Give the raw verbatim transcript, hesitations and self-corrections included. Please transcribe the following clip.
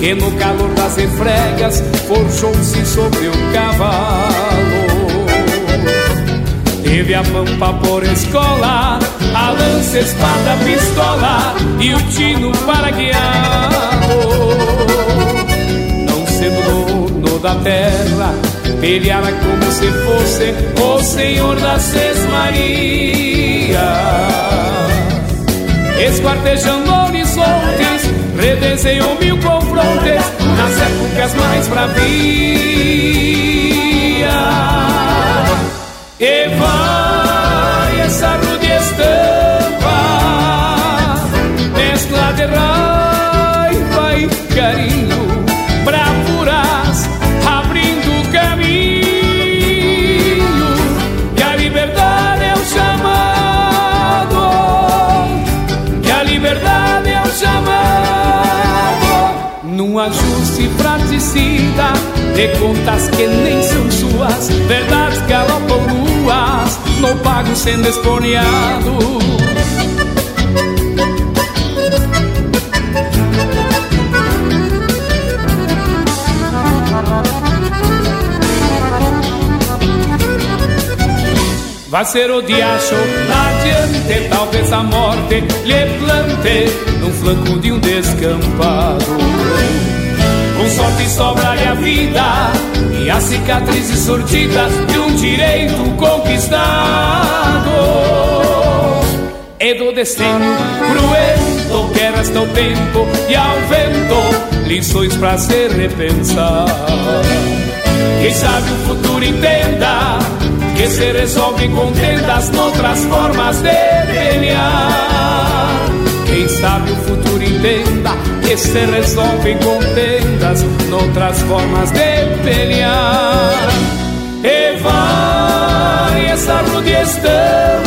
que no calor das refregas forjou-se sobre o cavalo. Teve a pampa por escola, a lança, espada, a pistola e o tino para guiá-lo. Não sendo dono da terra, peleara como se fosse o senhor das sesmarias, esquartejando horizontes, redesenhou mil confrontes nas épocas mais bravias. E vai essa rude estampa, mescla de raiva e carinho, bravuras abrindo caminho, e a liberdade é o chamado, e a liberdade é o chamado, num ajuste fratricida de contas que nem são suas, verdades galopam nuas no pago sendo espoliado. Vai ser o diacho adiante, talvez a morte lhe plante no flanco de um descampado. Com sorte sobra-lhe a vida e as cicatrizes surtidas de um direito conquistado. E do destino cruento que resta o tempo e ao vento lições pra se repensar. Quem sabe o futuro entenda que se resolve em contendas noutras formas de pelear. Quem sabe o futuro entenda que se resolve em contendas noutras formas de pelear. E vai essa rude estampa,